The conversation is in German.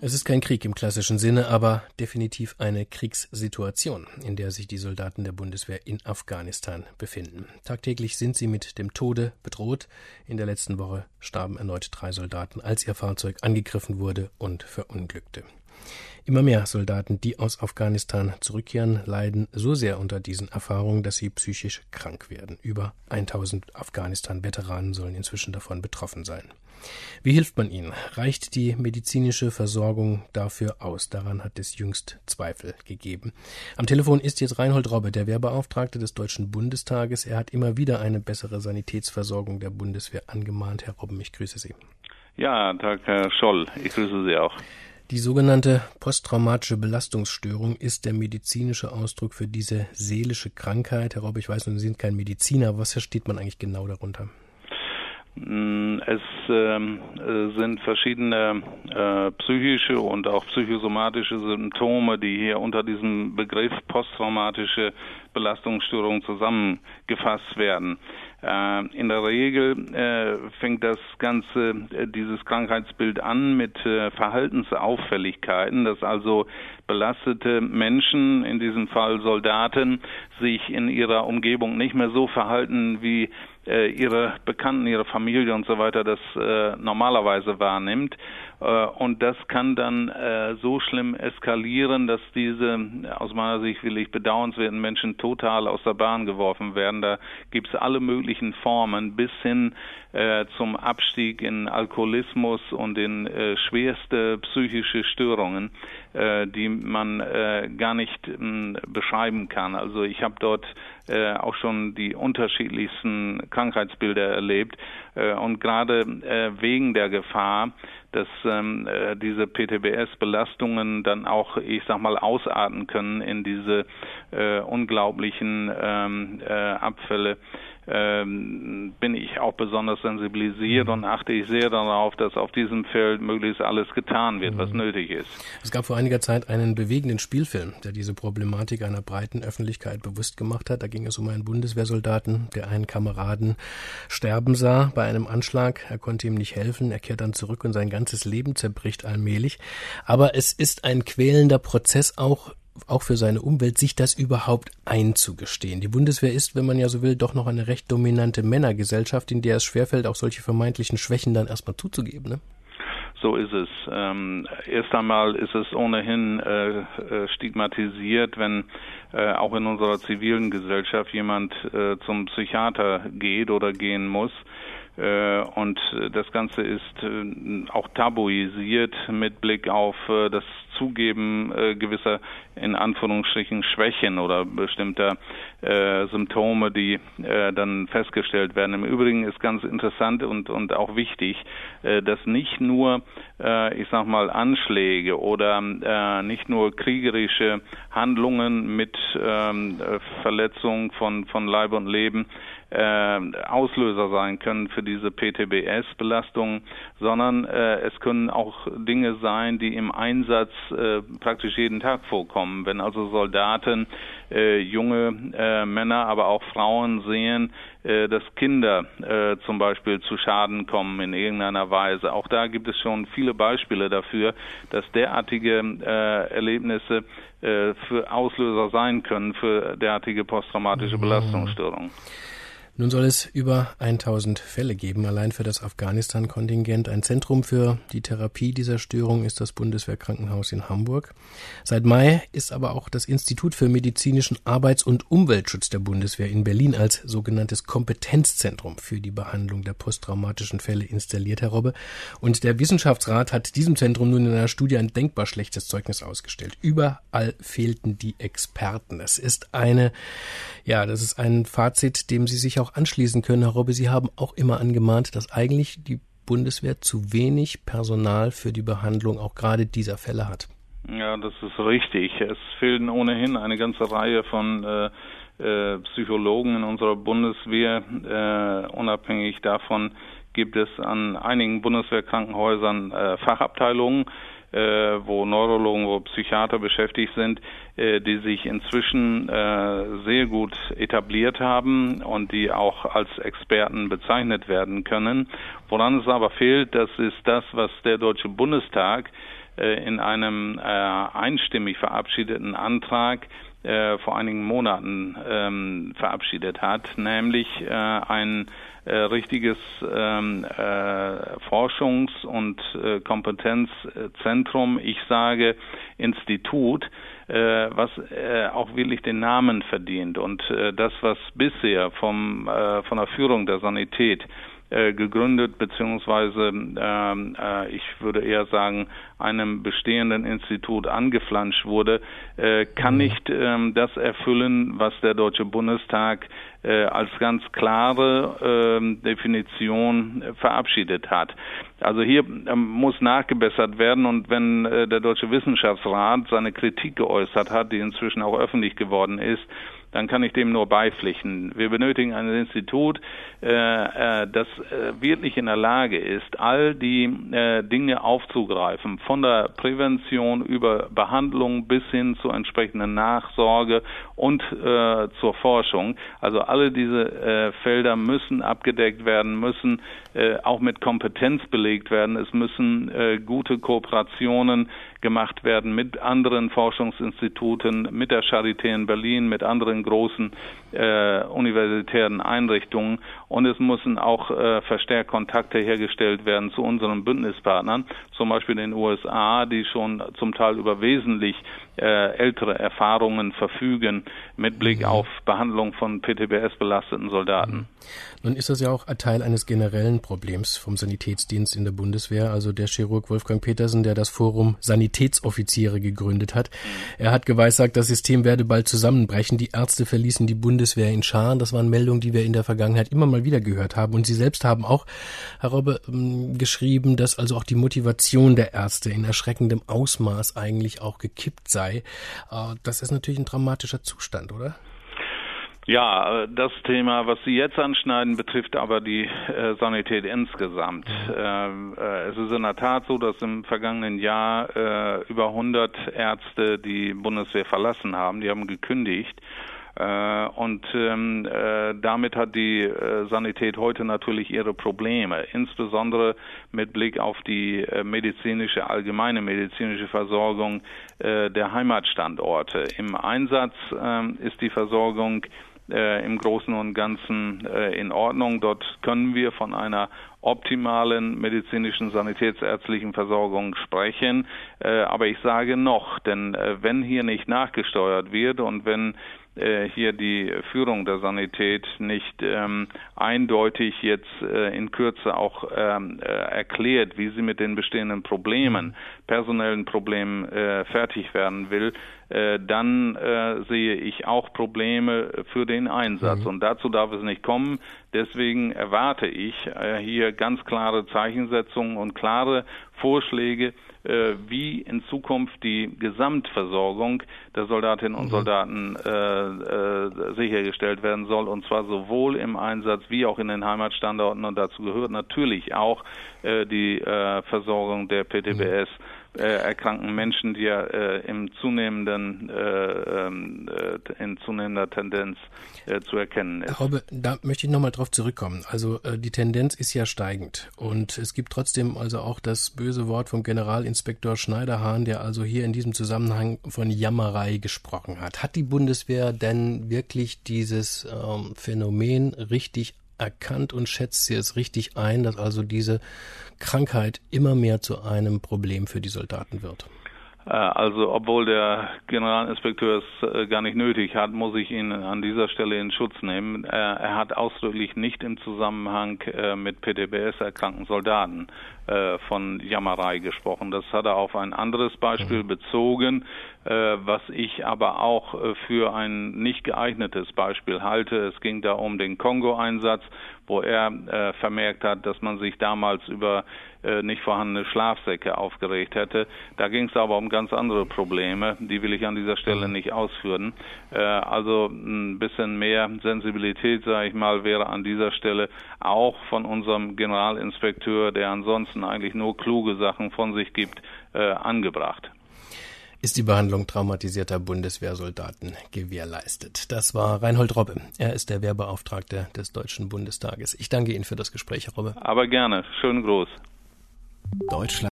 Es ist kein Krieg im klassischen Sinne, aber definitiv eine Kriegssituation, in der sich die Soldaten der Bundeswehr in Afghanistan befinden. Tagtäglich sind sie mit dem Tode bedroht. In der letzten Woche starben erneut 3 Soldaten, als ihr Fahrzeug angegriffen wurde und verunglückte. Immer mehr Soldaten, die aus Afghanistan zurückkehren, leiden so sehr unter diesen Erfahrungen, dass sie psychisch krank werden. Über 1000 Afghanistan-Veteranen sollen inzwischen davon betroffen sein. Wie hilft man ihnen? Reicht die medizinische Versorgung dafür aus? Daran hat es jüngst Zweifel gegeben. Am Telefon ist jetzt Reinhold Robbe, der Wehrbeauftragte des Deutschen Bundestages. Er hat immer wieder eine bessere Sanitätsversorgung der Bundeswehr angemahnt. Herr Robbe, ich grüße Sie. Ja, Tag, Herr Scholl. Ich grüße Sie auch. Die sogenannte posttraumatische Belastungsstörung ist der medizinische Ausdruck für diese seelische Krankheit. Herr Robbe, ich weiß, Sie sind kein Mediziner, aber was versteht man eigentlich genau darunter? Es sind verschiedene psychische und auch psychosomatische Symptome, die hier unter diesem Begriff posttraumatische Belastungsstörung zusammengefasst werden. In der Regel fängt das Ganze, dieses Krankheitsbild an mit Verhaltensauffälligkeiten, dass also belastete Menschen, in diesem Fall Soldaten, sich in ihrer Umgebung nicht mehr so verhalten, wie ihre Bekannten, ihre Familie und so weiter das normalerweise wahrnimmt. Und das kann dann so schlimm eskalieren, dass diese aus meiner Sicht wirklich bedauernswerten Menschen total aus der Bahn geworfen werden. Da gibt es alle möglichen Formen bis hin zum Abstieg in Alkoholismus und in schwerste psychische Störungen, die man gar nicht beschreiben kann. Also ich habe dort auch schon die unterschiedlichsten Krankheitsbilder erlebt und gerade wegen der Gefahr, dass diese PTBS-Belastungen dann auch, ich sag mal, ausarten können in diese unglaublichen Abfälle, bin ich auch besonders sensibilisiert und achte ich sehr darauf, dass auf diesem Feld möglichst alles getan wird, was nötig ist. Es gab vor einiger Zeit einen bewegenden Spielfilm, der diese Problematik einer breiten Öffentlichkeit bewusst gemacht hat. Da ging es um einen Bundeswehrsoldaten, der einen Kameraden sterben sah bei einem Anschlag. Er konnte ihm nicht helfen. Er kehrt dann zurück und sein ganzes Leben zerbricht allmählich. Aber es ist ein quälender Prozess auch für seine Umwelt, sich das überhaupt einzugestehen. Die Bundeswehr ist, wenn man ja so will, doch noch eine recht dominante Männergesellschaft, in der es schwerfällt, auch solche vermeintlichen Schwächen dann erstmal zuzugeben, ne? So ist es. Erst einmal ist es ohnehin stigmatisiert, wenn auch in unserer zivilen Gesellschaft jemand zum Psychiater geht oder gehen muss. Und das Ganze ist auch tabuisiert mit Blick auf das Zugeben gewisser, in Anführungsstrichen, Schwächen oder bestimmter Symptome, die dann festgestellt werden. Im Übrigen ist ganz interessant und auch wichtig, dass nicht nur, ich sag mal, Anschläge oder nicht nur kriegerische Handlungen mit Verletzung von Leib und Leben Auslöser sein können für diese PTBS-Belastung, sondern es können auch Dinge sein, die im Einsatz praktisch jeden Tag vorkommen. Wenn also Soldaten, junge Männer, aber auch Frauen sehen, dass Kinder zum Beispiel zu Schaden kommen in irgendeiner Weise. Auch da gibt es schon viele Beispiele dafür, dass derartige Erlebnisse für Auslöser sein können für derartige posttraumatische Belastungsstörungen. Nun soll es über 1000 Fälle geben, allein für das Afghanistan-Kontingent. Ein Zentrum für die Therapie dieser Störung ist das Bundeswehrkrankenhaus in Hamburg. Seit Mai ist aber auch das Institut für medizinischen Arbeits- und Umweltschutz der Bundeswehr in Berlin als sogenanntes Kompetenzzentrum für die Behandlung der posttraumatischen Fälle installiert, Herr Robbe. Und der Wissenschaftsrat hat diesem Zentrum nun in einer Studie ein denkbar schlechtes Zeugnis ausgestellt. Überall fehlten die Experten. Das ist ein Fazit, dem Sie sich auch anschließen können, Herr Robbe. Sie haben auch immer angemahnt, dass eigentlich die Bundeswehr zu wenig Personal für die Behandlung auch gerade dieser Fälle hat. Ja, das ist richtig. Es fehlen ohnehin eine ganze Reihe von Psychologen in unserer Bundeswehr. Unabhängig davon gibt es an einigen Bundeswehrkrankenhäusern Fachabteilungen, wo Neurologen, wo Psychiater beschäftigt sind, die sich inzwischen sehr gut etabliert haben und die auch als Experten bezeichnet werden können. Woran es aber fehlt, das ist das, was der Deutsche Bundestag in einem einstimmig verabschiedeten Antrag vor einigen Monaten verabschiedet hat, nämlich ein richtiges Forschungs- und Kompetenzzentrum, ich sage Institut, was auch wirklich den Namen verdient. Und das, was bisher von der Führung der Sanität gegründet, beziehungsweise ich würde eher sagen, einem bestehenden Institut angeflanscht wurde, kann nicht das erfüllen, was der Deutsche Bundestag als ganz klare Definition verabschiedet hat. Also hier muss nachgebessert werden, und wenn der Deutsche Wissenschaftsrat seine Kritik geäußert hat, die inzwischen auch öffentlich geworden ist, dann kann ich dem nur beipflichten. Wir benötigen ein Institut, das wirklich in der Lage ist, all die Dinge aufzugreifen, von der Prävention über Behandlung bis hin zur entsprechenden Nachsorge und zur Forschung. Also alle diese Felder müssen abgedeckt werden, müssen auch mit Kompetenz belegt werden. Es müssen gute Kooperationen gemacht werden mit anderen Forschungsinstituten, mit der Charité in Berlin, mit anderen großen universitären Einrichtungen, und es müssen auch verstärkt Kontakte hergestellt werden zu unseren Bündnispartnern, zum Beispiel den USA, die schon zum Teil über wesentlich ältere Erfahrungen verfügen mit Blick auf Behandlung von PTBS-belasteten Soldaten. Nun ist das ja auch ein Teil eines generellen Problems vom Sanitätsdienst in der Bundeswehr. Also der Chirurg Wolfgang Petersen, der das Forum Sanitätsoffiziere gegründet hat, er hat geweissagt, das System werde bald zusammenbrechen. Die Ärzte verließen die Bundeswehr in Scharen. Das waren Meldungen, die wir in der Vergangenheit immer mal wieder gehört haben. Und Sie selbst haben auch, Herr Robbe, geschrieben, dass also auch die Motivation der Ärzte in erschreckendem Ausmaß eigentlich auch gekippt sei. Das ist natürlich ein dramatischer Zustand, oder? Ja, das Thema, was Sie jetzt anschneiden, betrifft aber die Sanität insgesamt. Es ist in der Tat so, dass im vergangenen Jahr über 100 Ärzte die Bundeswehr verlassen haben. Die haben gekündigt. Und damit hat die Sanität heute natürlich ihre Probleme, insbesondere mit Blick auf die allgemeine medizinische Versorgung der Heimatstandorte. Im Einsatz ist die Versorgung im Großen und Ganzen in Ordnung. Dort können wir von einer optimalen medizinischen sanitätsärztlichen Versorgung sprechen. Aber ich sage noch, denn wenn hier nicht nachgesteuert wird und wenn hier die Führung der Sanität nicht eindeutig jetzt in Kürze auch erklärt, wie sie mit den bestehenden personellen Problemen fertig werden will, dann sehe ich auch Probleme für den Einsatz. Und dazu darf es nicht kommen. Deswegen erwarte ich hier ganz klare Zeichensetzungen und klare Vorschläge, wie in Zukunft die Gesamtversorgung der Soldatinnen und Soldaten sichergestellt werden soll, und zwar sowohl im Einsatz wie auch in den Heimatstandorten. Und dazu gehört natürlich auch die Versorgung der PTBS erkrankten Menschen, die ja in zunehmender Tendenz zu erkennen ist. Herr Robbe, da möchte ich nochmal drauf zurückkommen. Also die Tendenz ist ja steigend, und es gibt trotzdem also auch das böse Wort vom Generalinspektor Schneiderhahn, der also hier in diesem Zusammenhang von Jammerei gesprochen hat. Hat die Bundeswehr denn wirklich dieses Phänomen richtig erkannt und schätzt sie es richtig ein, dass also diese Krankheit immer mehr zu einem Problem für die Soldaten wird? Also obwohl der Generalinspekteur es gar nicht nötig hat, muss ich ihn an dieser Stelle in Schutz nehmen. Er hat ausdrücklich nicht im Zusammenhang mit PTBS erkrankten Soldaten von Jammerei gesprochen. Das hat er auf ein anderes Beispiel bezogen, was ich aber auch für ein nicht geeignetes Beispiel halte. Es ging da um den Kongo-Einsatz, wo er vermerkt hat, dass man sich damals über nicht vorhandene Schlafsäcke aufgeregt hätte. Da ging es aber um ganz andere Probleme, die will ich an dieser Stelle nicht ausführen. Also ein bisschen mehr Sensibilität, sage ich mal, wäre an dieser Stelle auch von unserem Generalinspekteur, der ansonsten eigentlich nur kluge Sachen von sich gibt, angebracht. Ist die Behandlung traumatisierter Bundeswehrsoldaten gewährleistet? Das war Reinhold Robbe. Er ist der Wehrbeauftragte des Deutschen Bundestages. Ich danke Ihnen für das Gespräch, Herr Robbe. Aber gerne. Schönen Gruß. Deutschland.